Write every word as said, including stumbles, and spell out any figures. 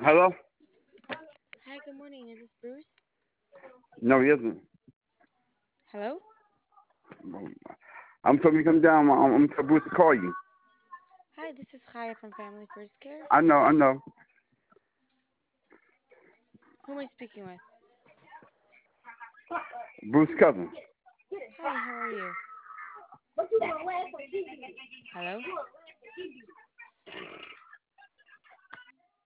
Hello? Hi, good morning. Is this Bruce? No, he isn't. Hello? I'm told me come down. I'm, I'm supposed to call you. Hi, this is Chaya from Family First Care. I know, I know. Who am I speaking with? Bruce cousin. Hi, how are you? Hello?